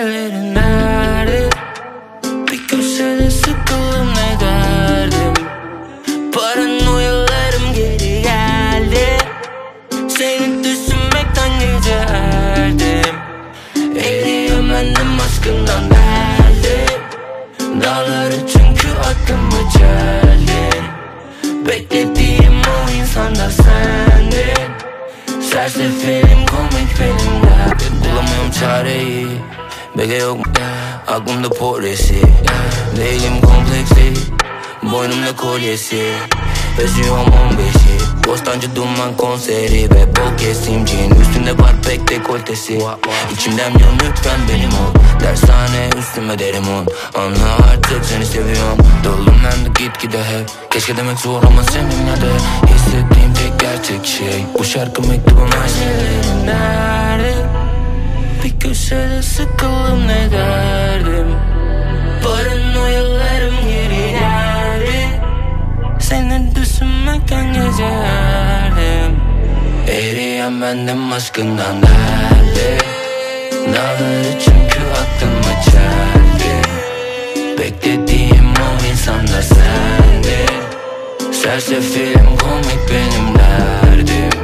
Neşelerin nerede? Bir köşede sıkıldım ne derdim. Paranoyalarım geri geldi. Seni düşünmekten gece erdim. Eriyorum bendim aşkından derdim. Dağları çünkü aklımı çeldin. Beklediğim o insan da sendin. Sersefirim komik benim derdim. Bulamıyorum çareyi, bege yok mu? Aklımda poresi. Değilim kompleksi, boynumda kolyesi. Yaşıyorum 15'i, Bostancı Duman konseri ve bol kesimciğin üstünde var pek dekoltesi. İçimden yan lütfen benim ol. Dershane üstüme derim on. Anla artık seni seviyorum. Dolum ben de gitgide hep. Keşke demek zor ama seninle de. Hissettiğim tek gerçek şey bu şarkı mektubum. Neşelerin nerede? Bir köşede sıkıldım ne derdim. Paranoyalarım geri geldi. Seni düşünmekten gece erdim. Eriyen bendim aşkından derdi. Dağları çünkü aklıma çeldi. Beklediğim o insan da sendin. Sersefirim komik benim derdim.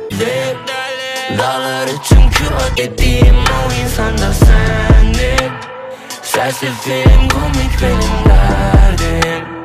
Dağları çünkü beklediğim o insan da sendin. Sersefirim komik benim derdim.